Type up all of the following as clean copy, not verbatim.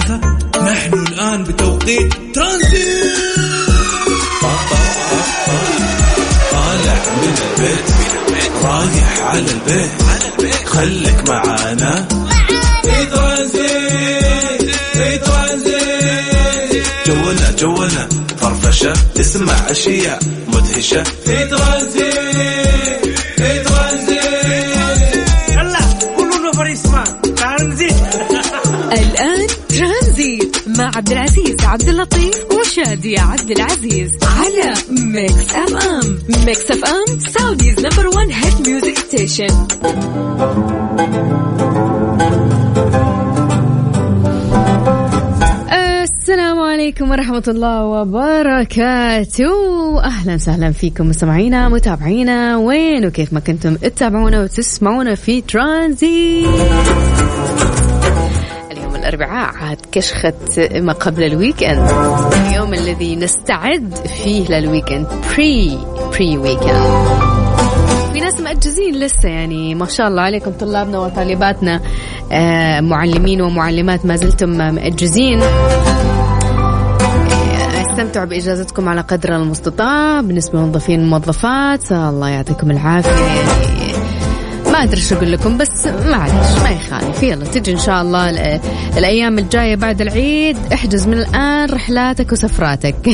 3. نحن الآن بتوقيت ترانزيت. طالع من البيت رايح على البيت خليك معانا في ترانزيت. في ترانزيت جولنا فرفشة تسمع أشياء مدهشة في ترانزيت. في ترانزيت يلا كلنا فريسمان ترانزيت. الآن ترانزيت مع عبد العزيز عبد اللطيف وشادية عبد العزيز على ميكس اف ام. ميكس اف ام سعوديز نمبر 1 هيت ميوزك ستيشن. السلام عليكم ورحمة الله وبركاته. أهلا وسهلا فيكم مستمعينا متابعينا وين وكيف ما كنتم تتابعونا وتسمعونا في ترانزيت. اليوم الأربعاء عاد كشخة ما قبل الويكند، اليوم الذي نستعد فيه للويكند بري ويكند. في ناس مأجزين لسه، يعني ما شاء الله عليكم طلابنا وطالباتنا، معلمين ومعلمات ما زلتم مأجزين. استمتعوا بإجازتكم على قدر المستطاع. بالنسبة للموظفين والموظفات الله يعطيكم العافية. يعني ما أدري شو أقول لكم، بس معلش ما يخالف، يلا تجي إن شاء الله الأيام الجاية بعد العيد. احجز من الآن رحلاتك وسفراتك.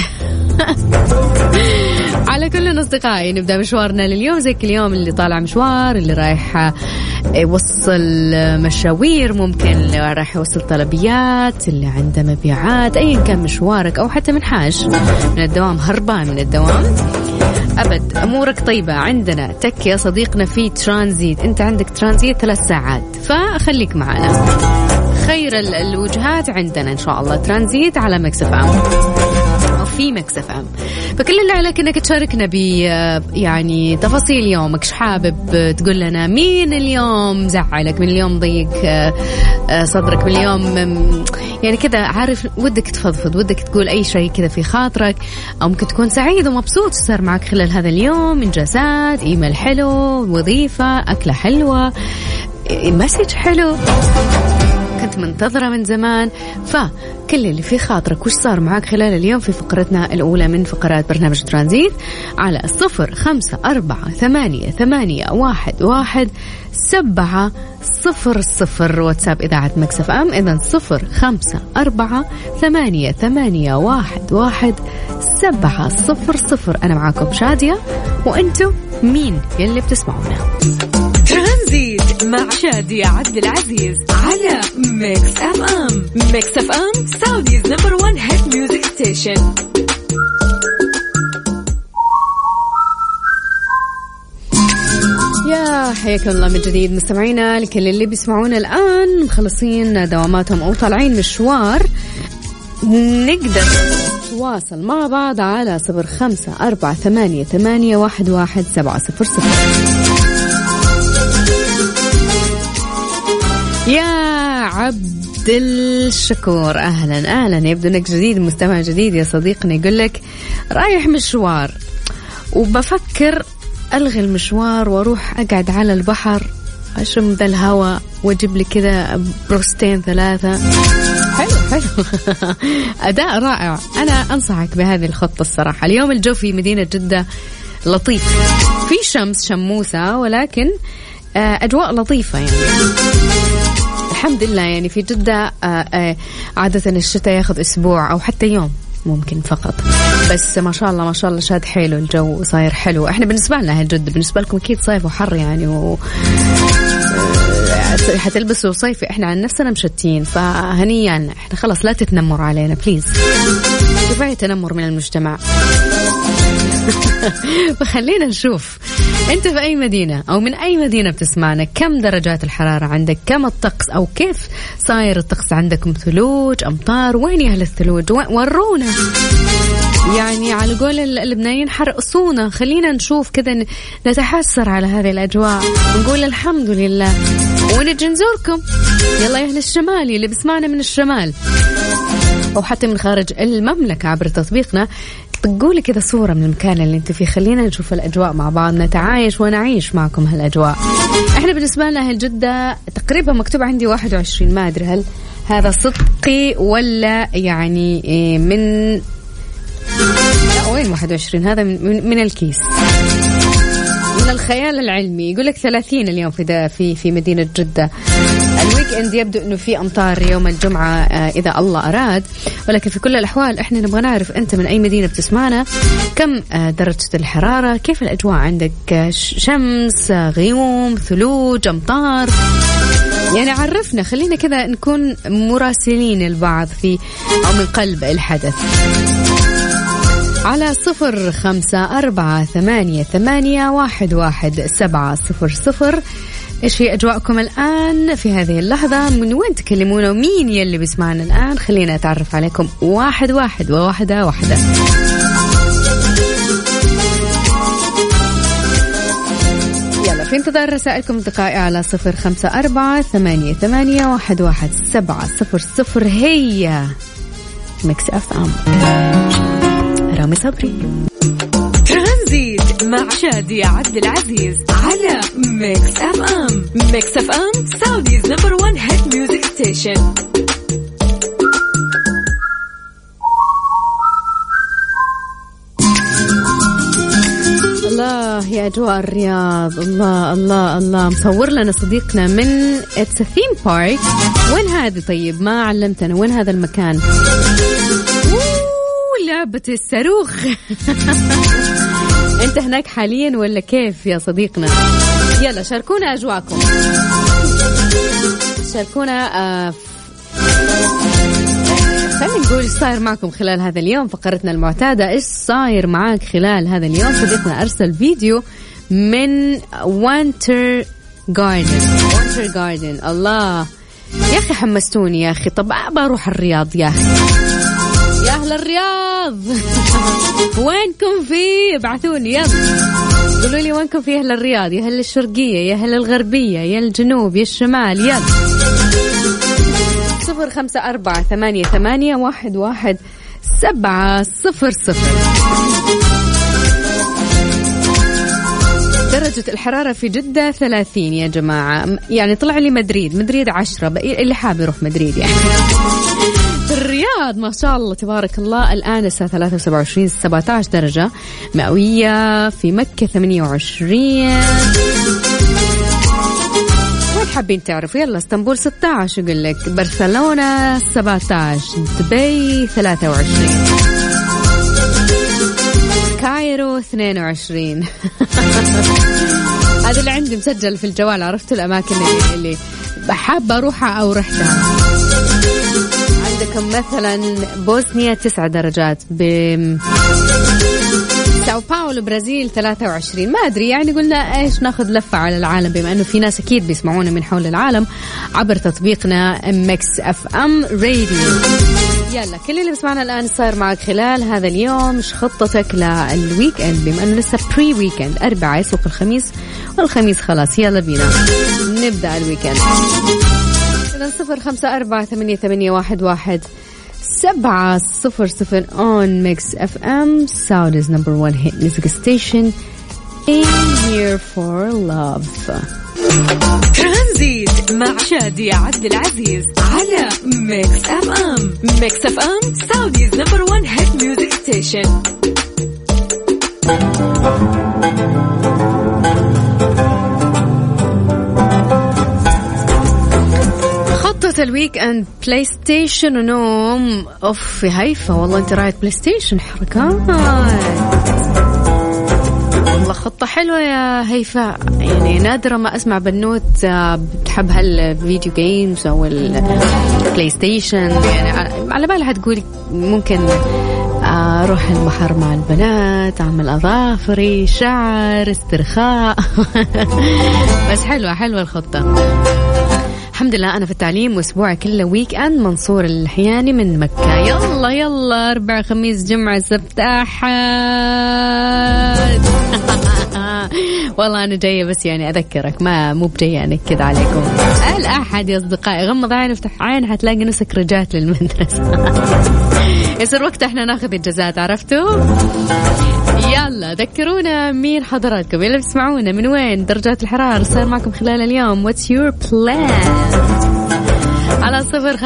على كل أصدقائي نبدأ مشوارنا لليوم زي كل يوم، اللي طالع مشوار، اللي رايح يوصل مشاوير، ممكن اللي رايح يوصل طلبيات، اللي عنده مبيعات، أيا كان مشوارك، أو حتى منحاش من الدوام، هربان من الدوام، أبد أمورك طيبة. عندنا تك يا صديقنا في ترانزيت. أنت عندك ترانزيت 3 ساعات، فخليك معنا. خير الوجهات عندنا إن شاء الله ترانزيت على ميكس اف ام في ميكس اف ام. فكل اللي عليك انك تشاركنا ب يعني تفاصيل يومك. ايش حابب تقول لنا؟ مين اليوم زعلك؟ من اليوم ضيق صدرك؟ من اليوم يعني كذا عارف ودك تفضفض، ودك تقول اي شيء كذا في خاطرك، او ممكن تكون سعيد ومبسوط صار معك خلال هذا اليوم، انجازات، ايميل حلو، وظيفة، اكلة حلوة، مسج حلو كنت منتظرة من زمان. فكل اللي في خاطرك وش صار معاك خلال اليوم في فقرتنا الأولى من فقرات برنامج ترانزيت على 0548811700 واتساب إذاعة ميكس اف ام. إذن 0548811700. أنا معاكم شادية، وأنتم مين يلي بتسمعونا؟ ترانزيت مع شادية عبد العزيز على ميكس اف ام. ميكس اف ام سعوديز نمبر 1 هيت ميوزك ستيشن. يا حياكم الله من جديد مستمعينا. لكل اللي بيسمعونا الآن مخلصين دواماتهم أو طالعين مشوار، نقدر نتواصل مع بعض على 0548811700. يا عبد الشكور أهلا يبدو أنك جديد، مستمع جديد يا صديقنا. يقول لك رايح مشوار وبفكر ألغي المشوار وأروح أقعد على البحر أشم ذا الهواء وأجيب لي كذا بروستين 3. حلو أداء رائع. أنا أنصحك بهذه الخطة الصراحة. اليوم الجو في مدينة جدة لطيف، في شمس شموسة، ولكن أجواء لطيفة يعني الحمد لله. يعني في جدة عادة الشتاء ياخذ أسبوع أو حتى يوم ممكن فقط، بس ما شاء الله شاد حلو، الجو صاير حلو. احنا بالنسبة لنا هالجدة، بالنسبة لكم أكيد صيف وحر يعني حتلبسوا صيفي. احنا عن نفسنا مشتين، فهنيا احنا خلاص لا تتنمر علينا بليز، كفاية تنمر من المجتمع. وخلينا نشوف انت في اي مدينة او من اي مدينة بتسمعنا، كم درجات الحرارة عندك، كم الطقس او كيف صاير الطقس عندكم، ثلوج، امطار، وين يا اهل الثلوج؟ ورونا يعني على قول اللبنانيين حرقصونا، خلينا نشوف كذا نتحسر على هذه الاجواء ونقول الحمد لله، ونجي نزوركم. يلا يا اهل الشمال اللي بسمعنا من الشمال او حتى من خارج المملكة عبر تطبيقنا، تقولي كذا صورة من المكان اللي انت فيه، خلينا نشوف الأجواء مع بعض، نتعايش ونعيش معكم هالأجواء. احنا بالنسبة لنا هالجدة تقريبا مكتوب عندي 21، ما أدري هل هذا صدقي ولا يعني من وين 21؟ هذا من الكيس، من الخيال العلمي. يقول لك 30 اليوم في مدينة جدة. الويك اند يبدو انه في امطار يوم الجمعة اذا الله اراد، ولكن في كل الاحوال احنا نبغى نعرف انت من اي مدينة بتسمعنا، كم درجة الحرارة، كيف الاجواء عندك، شمس، غيوم، ثلوج، امطار، يعني عرفنا، خلينا كذا نكون مراسلين البعض في او من قلب الحدث على 0548811700. إيش في أجواءكم الآن في هذه اللحظة؟ من وين تكلمونا ومين يلي بيسمعنا الآن؟ خلينا أتعرف عليكم واحد وواحدة. يلا في انتظار رسائلكم دقائق على 0548811700. هي ميكس اف ام، رامي صبري. ترانزيت مع شادية عبد العزيز على ميكس اف ام. ميكس اف ام سعوديز نمبر 1 هيت ميوزك ستيشن. الله يا أجواء الرياض، الله الله الله. مصور لنا صديقنا من It's a theme park. وين هذه طيب؟ ما علمتنا وين هذا المكان. لعبة الصاروخ. انت هناك حاليا ولا كيف يا صديقنا؟ يلا شاركونا أجواءكم، شاركونا خلينا نقول إيش صاير معكم خلال هذا اليوم. فقرتنا المعتادة إيش صاير معاك خلال هذا اليوم. صديقنا أرسل فيديو من وانتر جاردن. الله يا أخي حمستوني يا أخي. طب بروح الرياض يا أخي، يا أهل الرياض. وينكم فيه؟ ابعثوني يلا، قولوا لي وينكم فيه أهل الرياض، يا أهل الشرقية، يا أهل الغربية، يا الجنوب، يا الشمال. يلا 0548811700. درجة الحرارة في جدة 30 يا جماعة. يعني طلع لي مدريد 10، اللي حاب يروح مدريد يعني. في الرياض ما شاء الله تبارك الله الآن الساعة 23 17 درجة مئوية. في مكة 28. وين حابين تعرفوا؟ يلا اسطنبول 16، يقول لك برشلونة 17، دبي 23، كايرو 22. هذا اللي عندي مسجل في الجوال، عرفتوا الأماكن اللي بحب أروحها أو رحتها. عندكم مثلا بوسنيا 9 درجات، ساو باولو برازيل 23. ما أدري يعني قلنا إيش ناخذ لفة على العالم، بما أنه في ناس أكيد بيسمعونا من حول العالم عبر تطبيقنا ميكس اف ام راديو. يلا كل اللي بسمعنا الآن صار معك خلال هذا اليوم، إيش خطتك للويك اند، بما أنه لسه بري ويكند، أربعاء يسوق الخميس والخميس خلاص. يلا بينا نبدأ الويكند. إذا 0548811700 on Mix FM, Saudi's number 1 hit music station. In here for love. ترانزيت مع شادية عبد العزيز على ميكس اف ام. ميكس اف ام Saudi's number 1 hit music station. الويك اند بلاي ستيشن ونوم. اوف يا هيفا والله انت رايت بلاي ستيشن، حركات والله، خطة حلوة يا هيفا. يعني نادرة ما اسمع بنوت بتحب هالفيديو جيمز او البلاي ستيشن. يعني على بالها تقول ممكن اروح البحر مع البنات، اعمل اظافري، شعر، استرخاء. بس حلوة الخطة. الحمد لله أنا في التعليم وأسبوع كله ويك أند. منصور الحياني من مكة. يلا أربع خميس جمعة سبت أحد. والله أنا جاية بس يعني أذكرك، مو بجاية أنكد عليكم. الأحد يا أصدقائي، غمض عين افتح عين حتلاقي نفسك رجعت للمدرسة. يصير وقت احنا ناخذ إجازات، عرفتوا؟ يلا ذكرونا مين حضراتكم، يلا بتسمعونا من وين، درجات الحرارة صار معكم خلال اليوم. What's your plan؟ على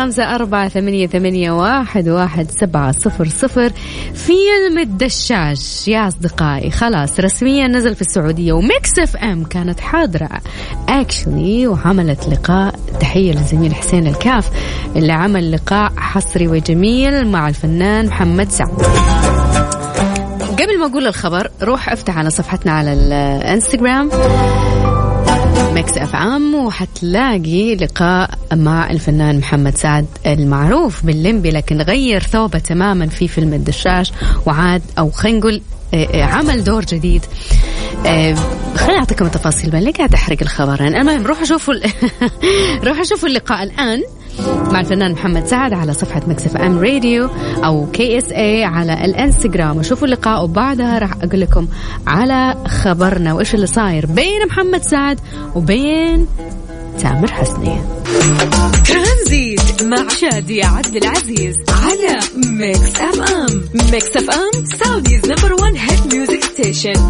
0548811700. فيلم الدشاش يا أصدقائي خلاص رسميا نزل في السعودية، وميكس اف ام كانت حاضرة اكشلي وعملت لقاء. تحية للزميل حسين الكاف اللي عمل لقاء حصري وجميل مع الفنان محمد سعد. قبل ما أقول الخبر روح افتح على صفحتنا على الانستغرام ميكس اف ام وحتلاقي لقاء مع الفنان محمد سعد المعروف باللمبي، لكن غير ثوبه تماما في فيلم الدشاش وعاد أو خلينا نقول عمل دور جديد. خليني أعطيكم التفاصيل بل قاعد أحرق الخبر. المهم روح أشوفوا روح أشوفوا اللقاء الآن مع الفنان محمد سعد على صفحة ميكس اف ام راديو أو KSA على الانستغرام، وشوفوا اللقاء وبعدها راح أقول لكم على خبرنا وإيش اللي صاير بين محمد سعد وبين تامر حسني. ترانزيت مع شادية عبد العزيز على ميكس اف ام. ميكس اف ام سعوديز نمبر 1 هيت ميوزك ستيشن.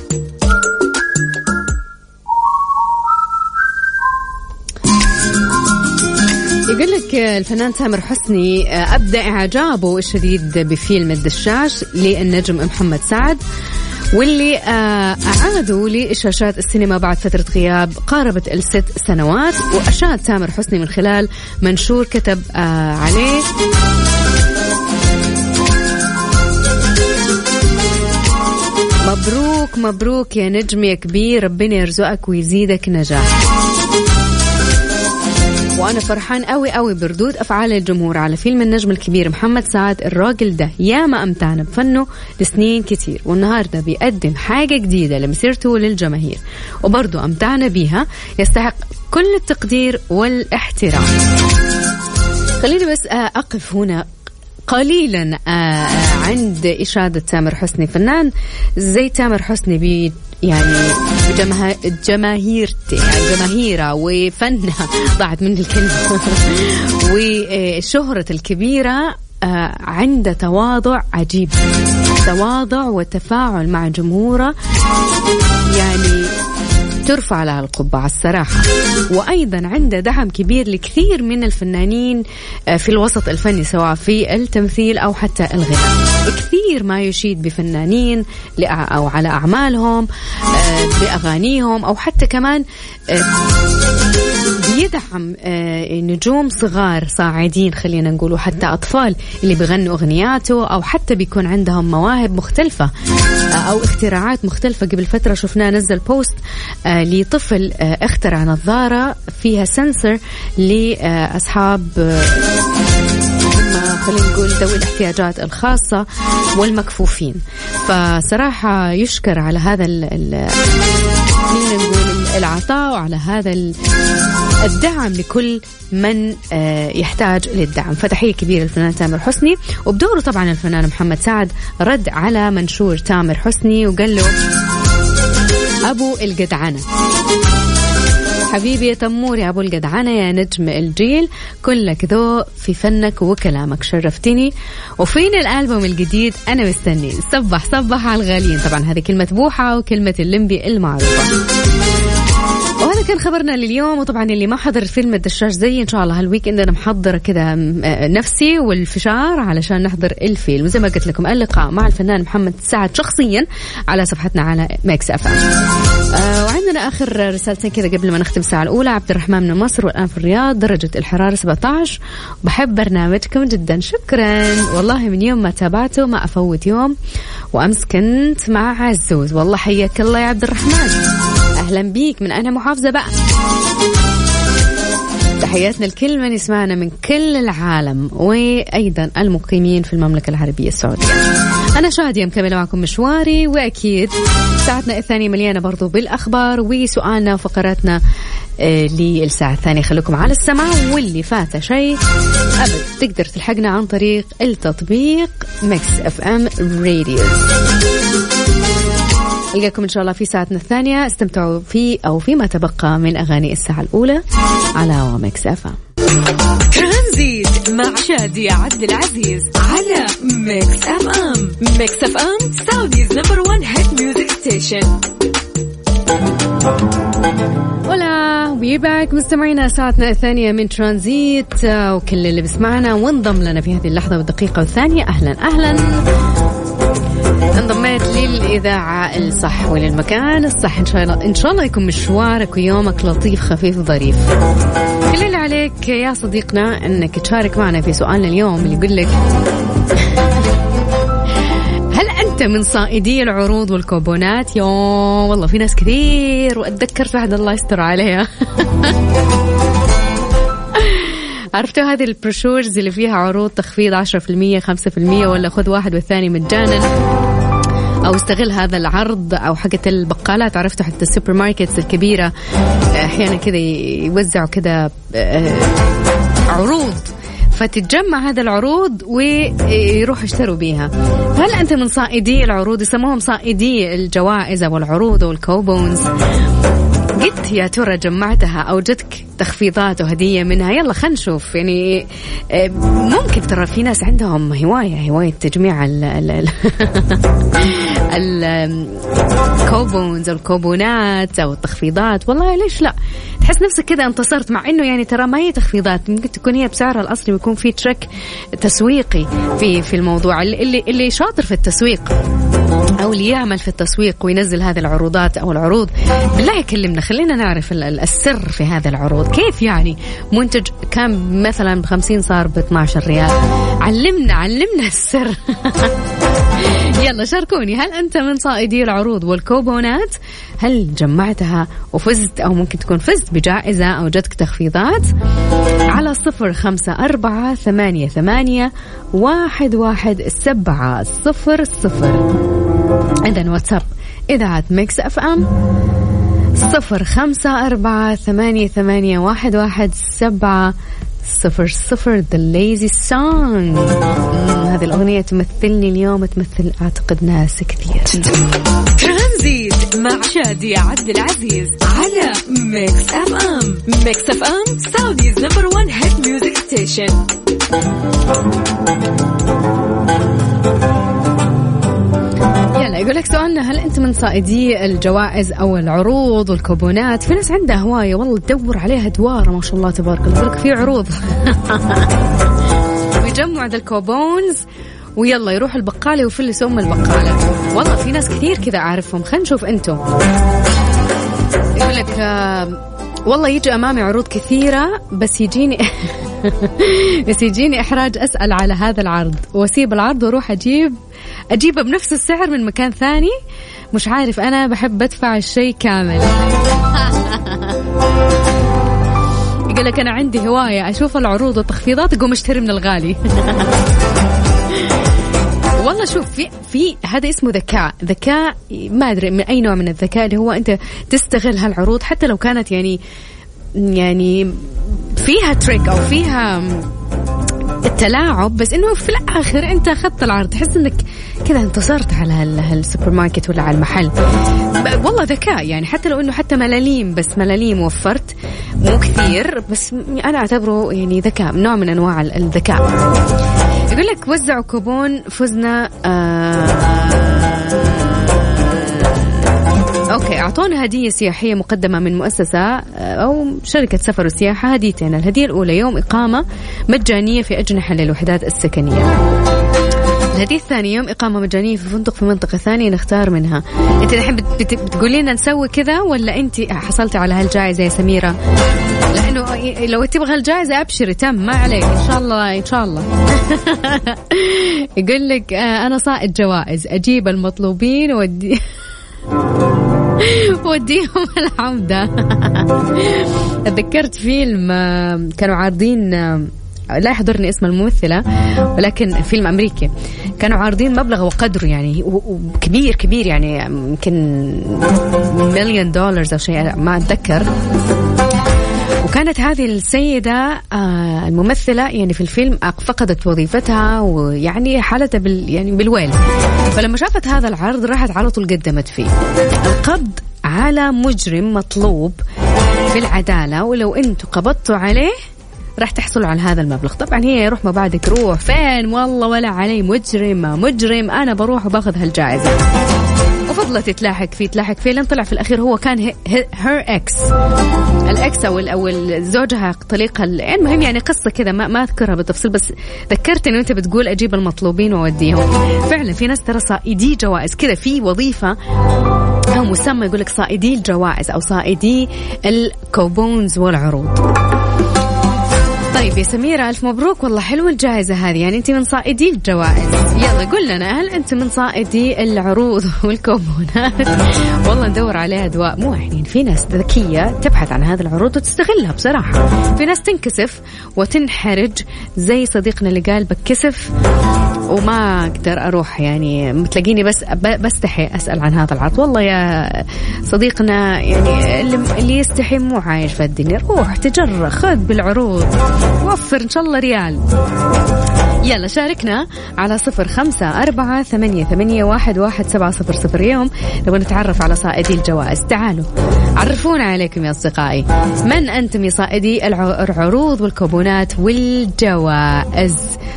يقول لك الفنان تامر حسني أبدأ إعجابه الشديد بفيلم الدشاش للنجم محمد سعد، واللي أعادوا لشاشات السينما بعد فترة غياب قاربت 6 سنوات. وأشاد تامر حسني من خلال منشور كتب عليه: مبروك مبروك يا نجم يا كبير، ربنا يرزقك ويزيدك نجاح. وأنا فرحان قوي قوي بردود أفعال الجمهور على فيلم النجم الكبير محمد سعد. الراجل ده ياما أمتعنا بفنه لسنين كتير، والنهاردة بيقدم حاجة جديدة لمسيرته للجماهير وبرضو أمتعنا بيها، يستحق كل التقدير والاحترام. خليني بس أقف هنا قليلا عند إشادة تامر حسني. فنان زي تامر حسني يعني جماهيره وفنها ضاعت من الكلمة وشهرة الكبيرة عنده تواضع عجيب، تواضع وتفاعل مع جمهوره يعني ترفع لها القبعة الصراحة. وأيضا عنده دعم كبير لكثير من الفنانين في الوسط الفني سواء في التمثيل أو حتى الغناء. كثير ما يشيد بفنانين أو على أعمالهم بأغانيهم، أو حتى كمان بيدعم نجوم صغار صاعدين خلينا نقول، حتى أطفال اللي بيغنوا أغنياته أو حتى بيكون عندهم مواهب مختلفة أو اختراعات مختلفة. قبل فترة شفناه نزل بوست لطفل اخترع نظارة فيها سنسر لأصحاب خلينا نقول ذوي الاحتياجات الخاصة والمكفوفين. فصراحة يشكر على هذا العطاء وعلى هذا الدعم لكل من يحتاج للدعم. فتحية كبيرة للفنان تامر حسني. وبدوره طبعا الفنان محمد سعد رد على منشور تامر حسني وقال له: أبو الجدعنة، حبيبي يا تمور يا أبو الجدعنة يا نجم الجيل، كلك ذوق في فنك وكلامك، شرفتني. وفين الألبوم الجديد؟ أنا مستني. صبح صبح على الغاليين. طبعا هذه كلمة بوحة وكلمة اللمبي المعروفة. وهذا كان خبرنا لليوم. وطبعا اللي ما حضر فيلم الدشاش زي إن شاء الله هالويك أنا محضرة كذا نفسي والفشار علشان نحضر الفيلم. وزي ما قلت لكم اللقاء مع الفنان محمد سعد شخصيا على صفحتنا على ميكس اف ام. وعندنا آخر رسالتين كذا قبل ما نختم الساعة الأولى. عبد الرحمن من مصر والآن في الرياض، درجة الحرارة 17. بحب برنامجكم جدا، شكرا والله. من يوم ما تابعته ما أفوت يوم، وأمس كنت مع عزوز. والله حياك الله يا عبد الرحمن، أهلا بيك. من أنا محافظة بقى. تحياتنا لكل من يسمعنا من كل العالم، وأيضا المقيمين في المملكة العربية السعودية. أنا شادية مكملة معكم مشواري، وأكيد ساعتنا الثانية مليانة برضو بالأخبار وسؤالنا وفقراتنا للساعة الثانية. خلوكم على السماع، واللي فات شيء أبد تقدر تلحقنا عن طريق التطبيق ميكس اف ام راديو. ألقاكم إن شاء الله في ساعتنا الثانية. استمتعوا فيما تبقى من أغاني الساعة الأولى على ميكس اف ام. ترانزيت مع شادية عبد العزيز على ميكس اف ام. ميكس اف ام سعوديز نمبر 1 هيت ميوزك ستيشن. ولا بيبعك مستمعينا ساعتنا الثانية من ترانزيت، وكل اللي بسمعنا وانضم لنا في هذه اللحظة والدقيقة الثانية أهلا انضميت للإذاعة الصح وللمكان الصح. إن شاء الله يكون مشوارك ويومك لطيف خفيف ظريف. كل اللي عليك يا صديقنا أنك تشارك معنا في سؤالنا اليوم اللي يقول لك هل أنت من صائدي العروض والكوبونات؟ والله في ناس كثير، وأتذكر واحدة الله يستر عليها عرفتوا هذه البروشورز اللي فيها عروض تخفيض 10% 5%، ولا خذ واحد والثاني مجانا، أو استغل هذا العرض، أو حقة البقالات. عرفتوا حتى السوبر ماركتس الكبيرة أحيانا كذا يوزعوا كذا عروض، فتتجمع هذا العروض ويروح يشتروا بيها. هل أنت من صائدي العروض؟ يسموهم صائدي الجوائز أو العروض أو الكوبونز. قلت يا ترى جمعتها أو جتك تخفيضات وهدية منها؟ يلا خلينا نشوف. يعني ممكن ترى في ناس عندهم هواية تجميع الكوبونز أو الكوبونات أو التخفيضات. والله ليش لا؟ تحس نفسك كذا انتصرت، مع إنه يعني ترى ما هي تخفيضات، ممكن تكون هي بسعرها الأصلي ويكون في تريك تسويقي في الموضوع. اللي شاطر في التسويق أو اللي يعمل في التسويق وينزل هذه العروضات أو العروض، بالله يكلمنا، خلينا نعرف السر في هذه العروض. كيف يعني منتج كان مثلا ب50 صار ب12 ريال؟ علمنا السر يلا شاركوني، هل أنت من صائدي العروض والكوبونات؟ هل جمعتها وفزت، أو ممكن تكون فزت بجائزة أو جتك تخفيضات؟ على 0548811700. عندنا واتساب إذاعة ميكس أف أم 0548811700. The Lazy Song. هذه الأغنية تمثلني اليوم، تمثل أعتقد ناس كثير. ترانزيت مع شادية عبد العزيز على ميكس أف أم. ميكس أف أم سعوديز نمبر 1 هيت ميوزك ستيشن. يقول لك سؤالنا، هل أنت من صائدي الجوائز أو العروض والكوبونات؟ في ناس عندها هواية والله تدور عليها دوارة ما شاء الله تبارك الله، يقول لك في عروض ويجمع ذا الكوبونز ويلا يروح البقالة ويفلس أم البقالة. والله في ناس كثير كذا أعرفهم. خلينا نشوف أنتم. يقول لك والله يجي أمامي عروض كثيرة بس يجيني إحراج أسأل على هذا العرض وأسيب العرض وأروح أجيبه بنفس السعر من مكان ثاني. مش عارف، أنا بحب أدفع الشيء كامل. يقول لك أنا عندي هواية أشوف العروض والتخفيضات أقوم أشتري من الغالي. والله شوف، في هذا اسمه ذكاء ما أدري من أي نوع من الذكاء، اللي هو أنت تستغل هالعروض حتى لو كانت يعني فيها تريك أو فيها التلاعب، بس إنه في الآخر أنت أخذت العرض، تحس إنك كذا انتصرت على السوبر ماركت ولا على المحل. والله ذكاء يعني، حتى لو إنه حتى ملاليم، بس ملاليم وفرت مو كثير، بس أنا أعتبره يعني ذكاء، نوع من أنواع الذكاء. يقول لك وزعوا كوبون فزنا أوكي، أعطونا هدية سياحية مقدمة من مؤسسة أو شركة سفر وسياحة. هديتين، الهدية الأولى يوم إقامة مجانية في أجنحة للوحدات السكنية. الهدية الثانية يوم إقامة مجانية في فندق في منطقة ثانية نختار منها. أنت الحين بتقولي لنا نسوي كذا، ولا أنت حصلتي على هالجائزة يا سميرة؟ لأنه لو تبغى الجائزة أبشري، تم ما عليك، إن شاء الله. يقول لك أنا صائد جوائز، أجيب المطلوبين وديهم العودة. تذكرت فيلم كانوا عارضين، لا يحضرني اسم الممثلة، ولكن فيلم أمريكي، كانوا عارضين مبلغ وقدره يعني كبير يعني يمكن $1,000,000 أو شيء ما أتذكر. وكانت هذه السيدة الممثلة يعني في الفيلم فقدت وظيفتها، ويعني حالتها بالويل. فلما شافت هذا العرض راحت على طول قدمت فيه القبض على مجرم مطلوب في العدالة، ولو أنتوا قبضتوا عليه راح تحصلوا على هذا المبلغ. طبعا هي يروح ما بعدك روح فين، والله ولا علي، مجرم أنا بروح وباخذ هالجائزة. ففضلت تلاحق فيه لين طلع في الأخير هو كان هير إكس، الإكس أو زوجها طليقها. المهم يعني قصة كذا ما أذكرها بالتفصيل، بس ذكرتني وأنت بتقول أجيب المطلوبين وأوديهم. فعلا في ناس ترى صائدي جوائز كذا، في وظيفة أو مسمى يقول لك صائدي الجوائز أو صائدي الكوبونز والعروض. طيب يا سميرة ألف مبروك والله، حلوة الجائزة هذه، يعني أنت من صائدي الجوائز. يلا قل لنا هل أنت من صائدي العروض والكوبونات؟ والله ندور عليها دواء مو حين. في ناس ذكية تبحث عن هذه العروض وتستغلها بصراحة، في ناس تنكسف وتنحرج زي صديقنا اللي قال بكسف وما أقدر أروح، يعني تلاقيني بس بستحي أسأل عن هذا العرض. والله يا صديقنا يعني اللي يستحي مو عايش في الدنيا، روح تجرى خذ بالعروض وفر إن شاء الله ريال. يلا شاركنا على 0548811700. اليوم نبغى نتعرف على صائدي الجوائز، تعالوا عرفونا عليكم يا أصدقائي، من أنتم يا صائدي العروض والكوبونات والجوائز؟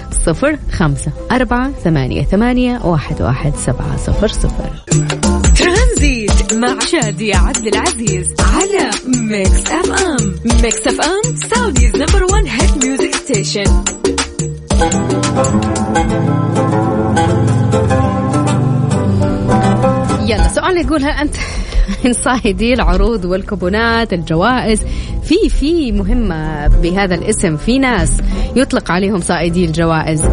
0548811700. ترانزيت مع شادي عبد العزيز على ميكس اف ام. ميكس اف ام سعوديز نمبر 1 هيت ميوزك ستيشن. يلا سؤال يقول هل أنت من صائدي العروض والكوبونات الجوائز؟ في مهمة بهذا الاسم، في ناس يطلق عليهم صائدي الجوائز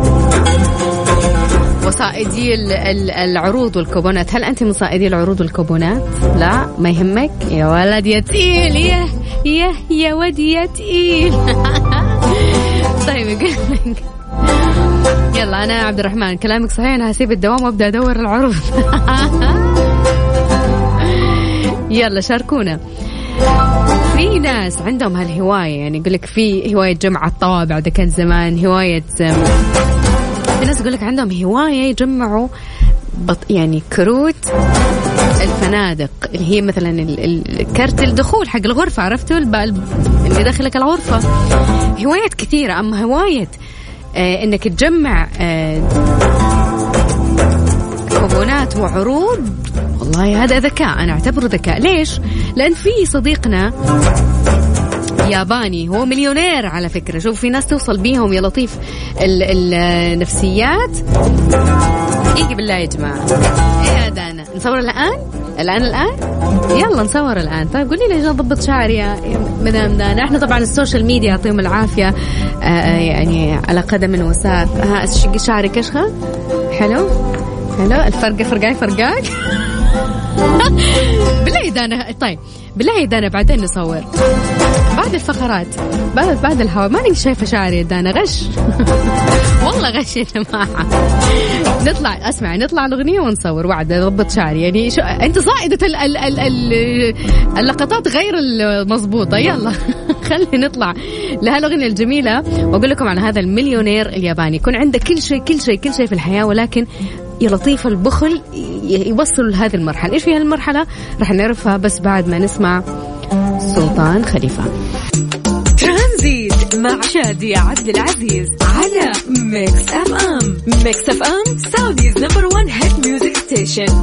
وصائدي العروض والكوبونات. هل أنت من صائدي العروض والكوبونات؟ لا ما يهمك يا ولد يا تقيل، يا ود يا تقيل. طيب يقول لك يلا أنا عبد الرحمن كلامك صحيح، أنا هسيب الدوام وأبدأ أدور العروض. يلا شاركونا. في ناس عندهم هالهواية، يعني يقول لك في هواية جمع الطوابع، ده كان زمان هواية. في ناس يقول لك عندهم هواية يجمعوا يعني كروت الفنادق اللي هي مثلا الكارت الدخول حق الغرفة، عرفتوا اللي داخلك الغرفة. هوايات كثيرة، أما هواية إنك تجمع كوبونات وعروض، والله هذا ذكاء، أنا أعتبره ذكاء. ليش؟ لأن في صديقنا ياباني هو مليونير على فكرة. شوف في ناس توصل بيهم يا لطيف النفسيات. دقيقة بالله يا جماعة، إيه يا دانا نصور الآن يلا نصور الآن. طيب قولي لي عشان أضبط شعري يا مدام دانا. احنا طبعا السوشيال ميديا يعطيهم العافية، يعني على قدم وساق. شقي شعري كشخة حلو الفرقاي بالله دانا. طيب بالله دانا بعدين نصور بعد الفقرات، بعد الهواء. ماني شايفة شعري يا دانا، غش. والله غش يا جماعة. نطلع الأغنية ونصور وعد نضبط شعري. يعني أنت صائدة اللقطات غير المضبوطة. يلا خلي نطلع لهالأغنية الجميلة وأقول لكم عن هذا المليونير الياباني. يكون عنده كل شيء في الحياة، ولكن يا لطيف البخل يوصل لهذه المرحلة. إيش في هالمرحلة؟ رح نعرفها بس بعد ما نسمع سلطان خليفة. ترانزيت مع شادي عبد العزيز على ميكس اف ام. ميكس اف ام سعوديز نمبر 1 هيت ميوزك ستيشن.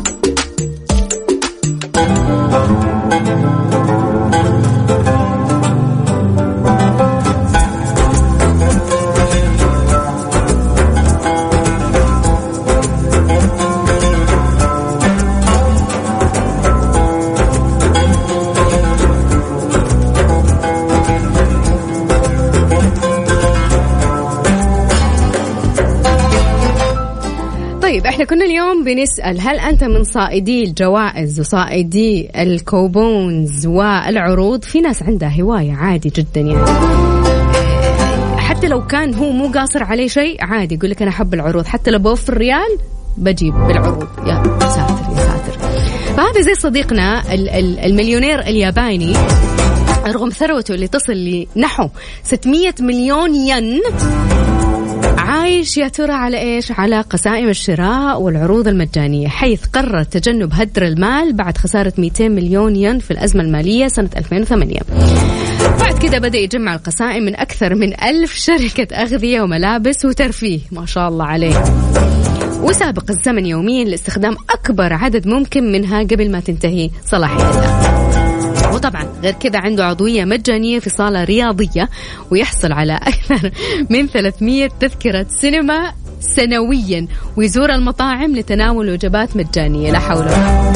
احنا كنا اليوم بنسأل هل أنت من صائدي الجوائز وصائدي الكوبونز والعروض؟ في ناس عندها هواية عادي جدا، يعني حتى لو كان هو مو قاصر عليه شيء عادي يقول لك أنا أحب العروض، حتى لو بوفر ريال بجيب بالعروض. يا ساتر. فهذا زي صديقنا المليونير الياباني، رغم ثروته اللي تصل لنحو 600 مليون ين، عايش يا ترى على إيش؟ على قسائم الشراء والعروض المجانية، حيث قرر تجنب هدر المال بعد خسارة 200 مليون ين في الأزمة المالية سنة 2008. بعد كده بدأ يجمع القسائم من أكثر من 1000 شركة أغذية وملابس وترفيه، ما شاء الله عليه. وسابق الزمن يوميا لاستخدام أكبر عدد ممكن منها قبل ما تنتهي صلاحيتها. وطبعا غير كذا عنده عضوية مجانية في صالة رياضية، ويحصل على أكثر من 300 تذكرة سينما سنويا، ويزور المطاعم لتناول وجبات مجانية. لا حول ولا قوة.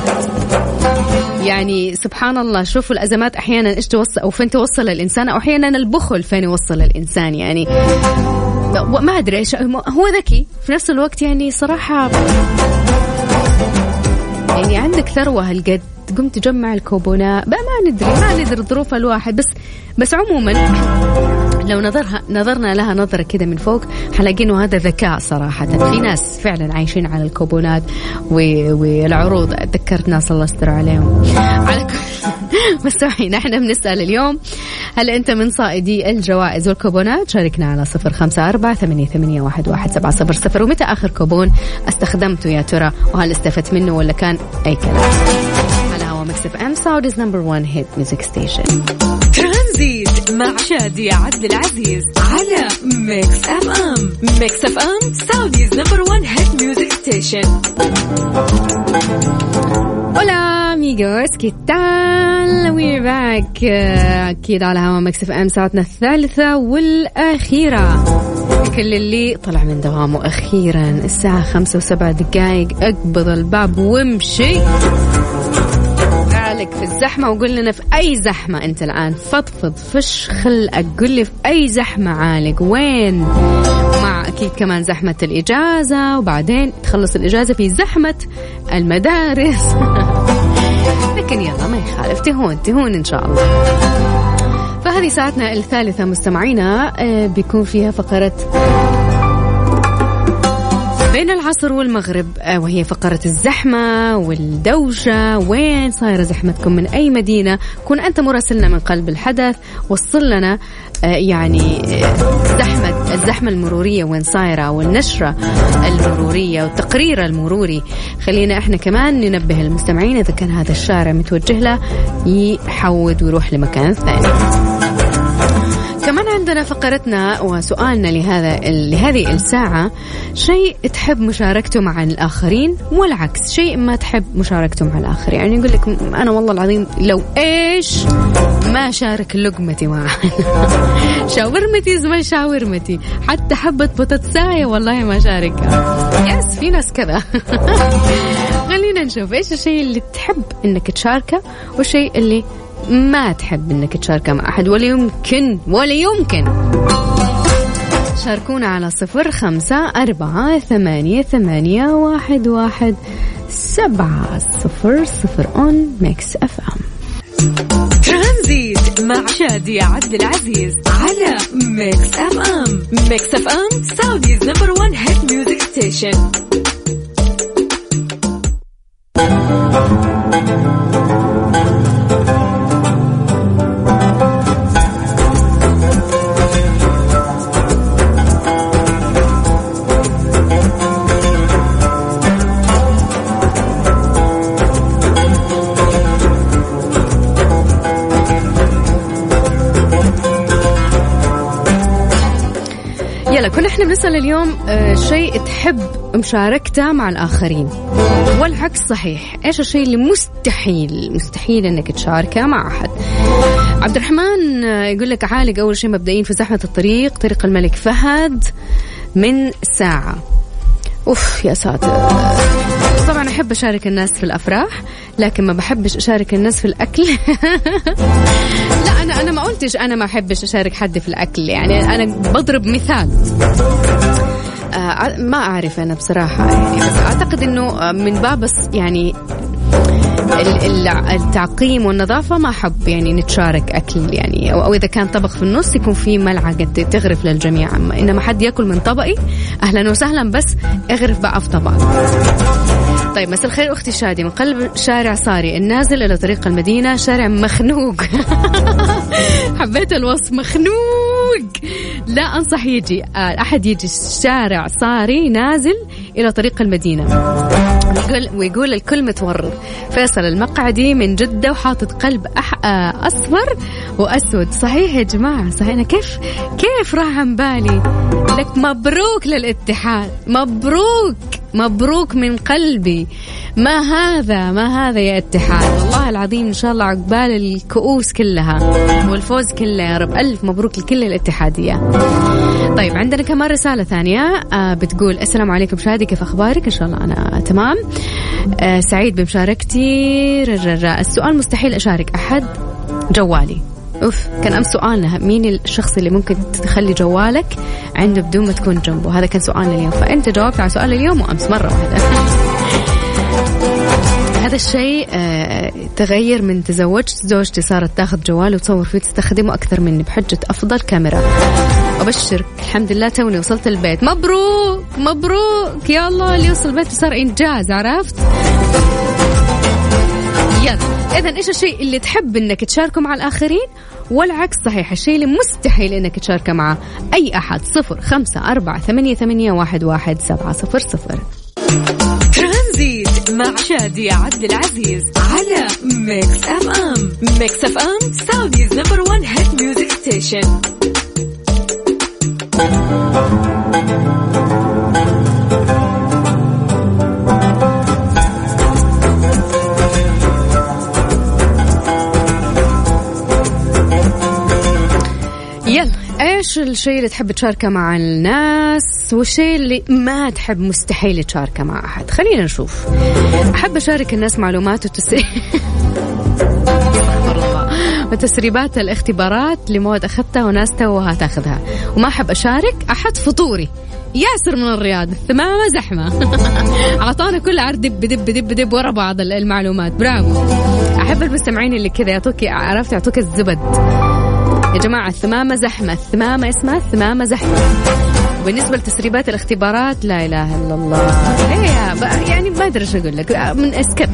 يعني سبحان الله، شوفوا الأزمات أحيانا إيش توصل أو فين توصل الإنسان، أو أحيانا البخل فين يوصل الإنسان. يعني ما أدري إيش، هو ذكي في نفس الوقت. يعني صراحة يعني عندك ثروة هالقد قمت تجمع الكوبونات بقى، ما ندري ظروف الواحد. بس عموما لو نظرنا لها نظرة كده من فوق حلاقي إنه هذا ذكاء صراحة. في ناس فعلا عايشين على الكوبونات والعروض، ذكرت ناس الله يستر عليهم. على مستمعين احنا بنسأل اليوم، هل أنت من صائدي الجوائز والكوبونات؟ شاركنا على 0548811700. ومتى آخر كوبون استخدمته يا ترى، وهل استفدت منه ولا كان أي كلام؟ على هوا ميكس اف ام، سعوديز نمبر 1 هيت ميوزك ستيشن. ترانزيت مع شادية عبد العزيز على ميكس اف ام. ميكس اف ام سعوديز نمبر 1 هيت ميوزك ستيشن. Hola amigos, ¿qué tal? We're back. أكيد على هوا ميكس اف ام، ساعتنا الثالثة والأخيرة. كل اللي طلع من دوامه أخيرا الساعة 5:07 أقبض الباب وامشي. عليك في الزحمة، وقول لنا في أي زحمة أنت الآن، فضفض فش خلقك، قل لي في أي زحمة عالق وين. مع أكيد كمان زحمة الإجازة، وبعدين تخلص الإجازة في زحمة المدارس. لكن يلا ما يخالف، تهون إن شاء الله. فهذه ساعتنا الثالثة مستمعينا، بيكون فيها فقرة بين العصر والمغرب، وهي فقرة الزحمة والدوشة. وين صايرة زحمتكم؟ من أي مدينة؟ كون أنت مراسلنا من قلب الحدث، وصل لنا يعني الزحمة المرورية وين صايرة، والنشرة المرورية والتقرير المروري. خلينا احنا كمان ننبه المستمعين إذا كان هذا الشارع متوجه له يحود ويروح لمكان ثاني. كمان عندنا فقرتنا وسؤالنا لهذه الساعة، شيء تحب مشاركته مع الآخرين والعكس شيء ما تحب مشاركته مع الآخرين. يعني يقول لك أنا والله العظيم لو إيش ما شارك لقمتي معه. شاورمتي زي شاورمتي، حتى حبة بطاطساية والله ما شاركها. يس، في ناس كذا. خلينا نشوف إيش الشيء اللي تحب إنك تشاركه والشيء اللي ما تحب انك تشاركه مع احد، ولا يمكن. شاركونا على 0548811700 on Mix FM. ترانزيت مع شادية عبد العزيز على ميكس اف ام. ميكس اف ام سعوديز نمبر 1 هيت ميوزك ستيشن. كنا احنا بنسأل اليوم شيء تحب مشاركته مع الآخرين والعكس صحيح. ايش الشيء اللي مستحيل انك تشاركه مع أحد؟ عبد الرحمن يقول لك عالق أول شيء مبدئيا في زحمة طريق الملك فهد من ساعة. أوف يا ساتر. طبعا أحب أشارك الناس في الأفراح، لكن ما بحبش أشارك الناس في الأكل. لا أنا ما قلتش أنا ما أحبش أشارك حد في الأكل، يعني أنا بضرب مثال. ما أعرف أنا بصراحة، يعني بس أعتقد إنه من باب يعني التعقيم والنظافة ما أحب يعني نتشارك أكل، يعني أو إذا كان طبق في النص يكون في ملعقة تغرف للجميع. إنما حد يأكل من طبقي أهلا وسهلا، بس اغرف بقى في طبق. طيب مساء الخير أختي شادي، من قلب شارع صاري النازل إلى طريق المدينة، شارع مخنوق. حبيت الوصف مخنوق، لا أنصح يجي أحد يجي شارع صاري نازل إلى طريق المدينة. ويقول الكل متورط. فيصل المقعدي من جدة وحاطط قلب أصفر وأسود. صحيح يا جماعة، صحيح. أنا كيف راح عن بالي لك. مبروك للاتحاد، مبروك مبروك من قلبي. ما هذا يا اتحاد، والله العظيم إن شاء الله عقبال الكؤوس كلها والفوز كله يا رب. ألف مبروك لكل الاتحادية. طيب عندنا كمان رسالة ثانية بتقول السلام عليكم شادي، كيف أخبارك؟ إن شاء الله أنا تمام. سعيد بمشاركتي. السؤال مستحيل أشارك أحد جوالي. كان أمس سؤالنا مين الشخص اللي ممكن تخلي جوالك عنده بدون ما تكون جنبه، هذا كان سؤالنا اليوم، فأنت جاوبت على سؤال اليوم وأمس مرة واحدة. هذا الشيء تغير من تزوجت، زوجتي صارت تاخذ جوال وتصور فيه تستخدمه أكثر مني بحجة أفضل كاميرا. أبشرك الحمد لله توني وصلت البيت. مبروك يا الله، اللي يوصل البيت صار إنجاز، عرفت؟ يلا إذن إيش الشيء اللي تحب إنك تشاركه مع الآخرين والعكس صحيح، الشيء اللي مستحيل إنك تشاركه مع أي أحد. 0548811700. ترانزيت مع شادي عبد العزيز على ميكس أف أم. ميكس أف أم سعوديز نمبر 1 هيت ميوزك ستيشن. يلا ايش الشيء اللي تحب تشاركه مع الناس والشيء اللي ما تحب مستحيل تشاركه مع أحد؟ خلينا نشوف. أحب أشارك الناس معلومات وتسريبات الاختبارات لمواد أخذتها وناس توها تاخذها، وما أحب أشارك أحد فطوري. ياسر من الرياض، الثمامة زحمة. عطانا كل عرض دب ورا بعض المعلومات. برافو. أحب المستمعين اللي كذا يعطوك، عرفت، يعطوك الزبد. يا جماعة الثمامة زحمة، الثمامة اسمها الثمامة زحمة. وبالنسبة لتسريبات الاختبارات لا إله إلا الله، يعني ما أدري إيش أقول لك من أسكت.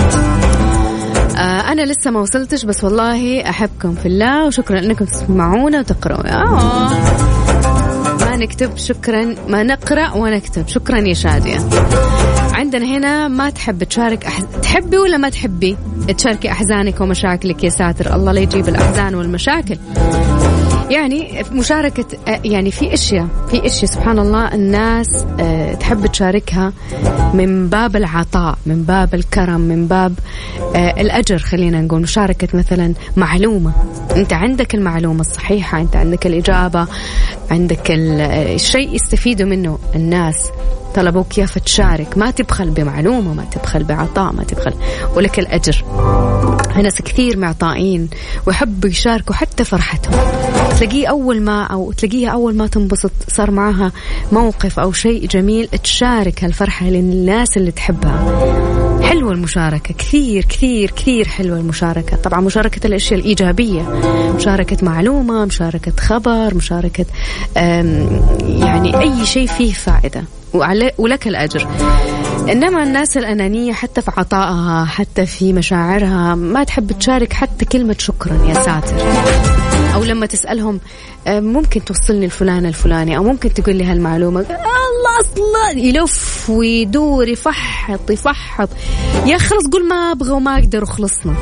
أنا لسه ما وصلتش، بس والله أحبكم في الله وشكرا أنكم تسمعونا وتقرأوا. ما نكتب شكرا، ما نقرأ ونكتب. شكرا يا شادية. عندنا هنا ما تحب تشارك تحبي ولا ما تحبي تشاركي أحزانك ومشاكلك؟ يا ساتر الله لا يجيب الأحزان والمشاكل. يعني مشاركة، يعني في أشياء سبحان الله الناس تحب تشاركها من باب العطاء، من باب الكرم، من باب الأجر. خلينا نقول مشاركة مثلا معلومة، أنت عندك المعلومة الصحيحة، أنت عندك الإجابة، عندك الشيء يستفيدوا منه الناس، طلبوك كيف تشارك. ما تبخل بمعلومة، ما تبخل بعطاء، ما تبخل، ولك الأجر. ناس كثير معطائين ويحبوا يشاركوا حتى فرحتهم. تلاقيها أول ما تنبسط صار معها موقف أو شيء جميل تشارك هالفرحة للناس اللي تحبها. حلوة المشاركة، كثير كثير كثير حلوة المشاركة. طبعا مشاركة الأشياء الإيجابية، مشاركة معلومة، مشاركة خبر، مشاركة يعني أي شيء فيه فائدة ولك الأجر. إنما الناس الأنانية حتى في عطائها، حتى في مشاعرها، ما تحب تشارك حتى كلمة شكرا يا ساتر. أو لما تسألهم ممكن توصلني الفلان الفلاني، أو ممكن تقول لي هالمعلومة، الله أصلا يلف ويدور يفحط. يا خلص قول ما أبغى وما أقدر وخلصنا.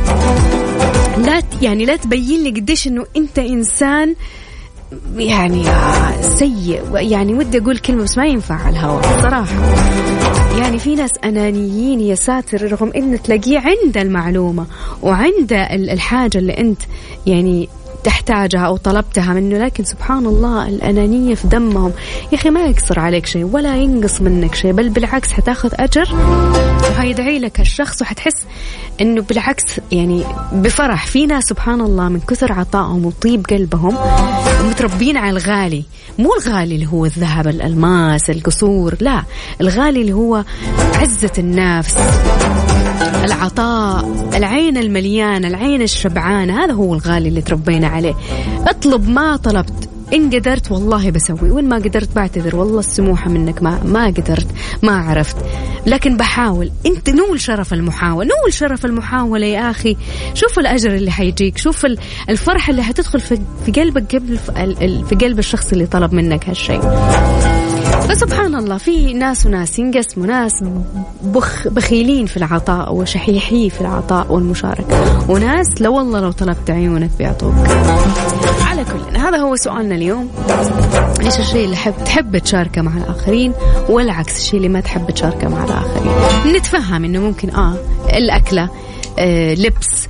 لا تبين لي قديش إنه أنت إنسان يعني سيء. يعني ودي أقول كلمة بس ما ينفع على الهواء صراحة. يعني في ناس أنانيين يا ساتر، رغم إن تلاقيه عند المعلومة وعند الحاجة اللي أنت يعني تحتاجها أو طلبتها منه، لكن سبحان الله الأنانية في دمهم. يا أخي ما يقصر عليك شيء ولا ينقص منك شيء، بل بالعكس حتاخذ أجر وهيدعي لك الشخص، وحتحس إنه بالعكس يعني بفرح. في ناس سبحان الله من كثر عطائهم وطيب قلبهم متربين على الغالي، مو الغالي اللي هو الذهب الألماس القصور، لا، الغالي اللي هو عزة النفس، العطاء، العين المليانة، العين الشبعانة. هذا هو الغالي اللي تربينا عليه. اطلب ما طلبت، إن قدرت والله بسوي، وإن ما قدرت بعتذر، والله السموحة منك ما قدرت، ما عرفت، لكن بحاول. أنت نول شرف المحاولة، نول شرف المحاولة يا أخي. شوف الأجر اللي حيجيك، شوف الفرحة اللي هتدخل في قلبك قبل في قلب الشخص اللي طلب منك هالشيء. فسبحان الله في ناس وناس ينقسموا، ناس بخيلين في العطاء وشحيحين في العطاء والمشاركة، وناس لو والله لو طلبت عيونك بيعطوك. على كل هذا هو سؤالنا اليوم، إيش الشيء اللي تحب تشاركه مع الآخرين، والعكس الشيء اللي ما تحب تشاركه مع الآخرين. نتفهم إنه ممكن الأكلة، لبس،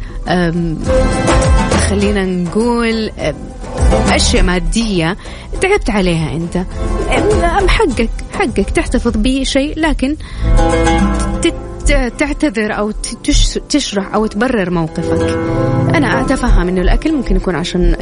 خلينا نقول أشياء مادية تعبت عليها أنت، حقك تحتفظ بشيء، لكن تعتذر أو تشرح أو تبرر موقفك. أنا أتفهم إنه الأكل ممكن يكون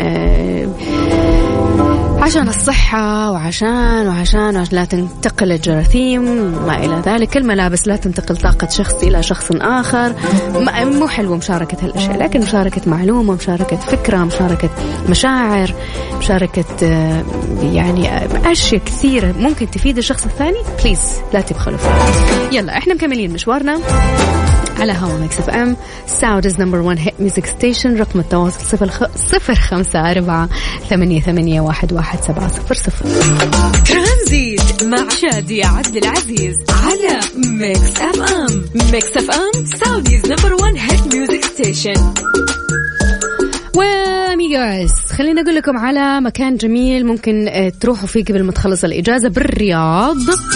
عشان الصحة وعشان لا تنتقل الجراثيم ما إلى ذلك. الملابس لا تنتقل طاقة شخص إلى شخص آخر. مو حلوة مشاركة هالأشياء، لكن مشاركة معلومة، مشاركة فكرة، مشاركة مشاعر، مشاركة يعني أشياء كثيرة ممكن تفيد الشخص الثاني، بليز لا تبخلوا فيها. يلا إحنا مكملين مشوارنا على هوا ميكس اف ام، سعوديز نمبر 1 هيت ميوزك ستيشن. رقم التواصل 0548811700. ترانزيت مع شادية عبد العزيز على ميكس اف ام. ميكس اف ام سعوديز نمبر 1 هيت ميوزك ستيشن. واميغاز، خلينا أقول لكم على مكان جميل ممكن تروحوا فيه قبل ما تخلص الإجازة بالرياض.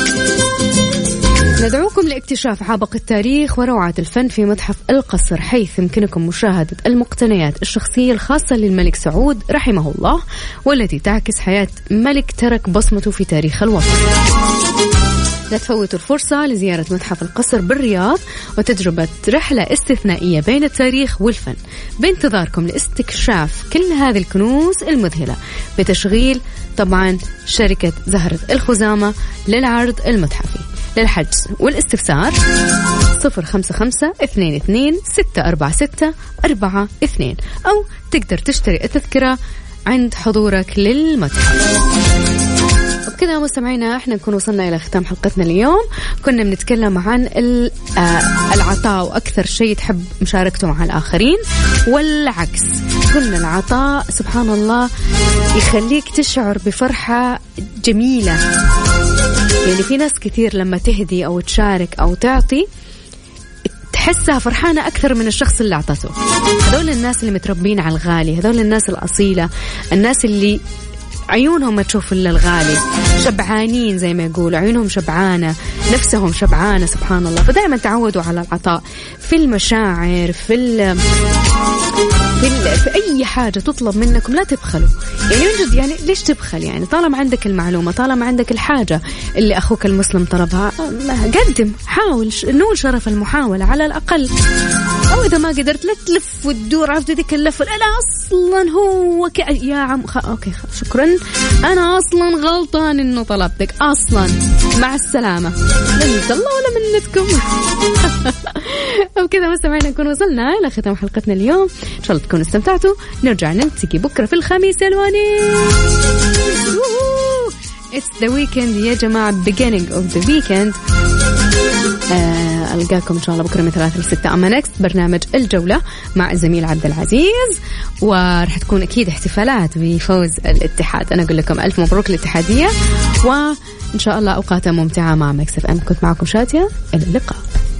ندعوكم لاكتشاف عبق التاريخ وروعة الفن في متحف القصر، حيث يمكنكم مشاهدة المقتنيات الشخصية الخاصة للملك سعود رحمه الله، والتي تعكس حياة ملك ترك بصمته في تاريخ الوطن. لا تفوتوا الفرصة لزيارة متحف القصر بالرياض وتجربة رحلة استثنائية بين التاريخ والفن، بانتظاركم لاستكشاف كل هذه الكنوز المذهلة بتشغيل طبعا شركة زهرة الخزامة للعرض المتحفي. للحجز والاستفسار 0552264642، أو تقدر تشتري التذكرة عند حضورك للمتحف. وبكذا مستمعينا احنا نكون وصلنا إلى ختام حلقتنا اليوم. كنا بنتكلم عن العطاء وأكثر شيء تحب مشاركته مع الآخرين، والعكس قلنا العطاء سبحان الله يخليك تشعر بفرحة جميلة. يعني في ناس كثير لما تهدي أو تشارك أو تعطي تحسها فرحانة أكثر من الشخص اللي أعطته. هذول الناس اللي متربين على الغالي، هذول الناس الأصيلة، الناس اللي عيونهم ما تشوف إلا الغالي، شبعانين زي ما يقولوا، عيونهم شبعانة، نفسهم شبعانة سبحان الله. فدائما تعودوا على العطاء في المشاعر، في أي حاجة تطلب منكم لا تبخلوا. يعني من جد، يعني ليش تبخل؟ يعني طالما عندك المعلومة، طالما عندك الحاجة اللي أخوك المسلم طلبها، قدم، حاول، نول شرف المحاولة على الأقل. أو إذا ما قدرت لا تلف وتدور، عرفت ذيك اللفة، أنا أصلا هو يا عم أوكي شكرا، أنا أصلا غلطان إنه طلبتك أصلا، مع السلامة، منت الله ولا منتكم. وبكذا مستمعينا نكون وصلنا إلى ختام حلقتنا اليوم. إن شاء الله تكونوا استمتعتوا. نرجع نلتقي بكرة في الخميس الونيس. It's the weekend يا جماعة, beginning of the weekend. ألقاكم إن شاء الله بكرة من 3 ل 6. أما نكست برنامج الجولة مع الزميل عبد العزيز, ورح تكون أكيد احتفالات بفوز الاتحاد. أنا أقول لكم ألف مبروك الاتحادية, وإن شاء الله أوقات ممتعة مع ميكس اف ام. كنت معكم شادية, إلى اللقاء.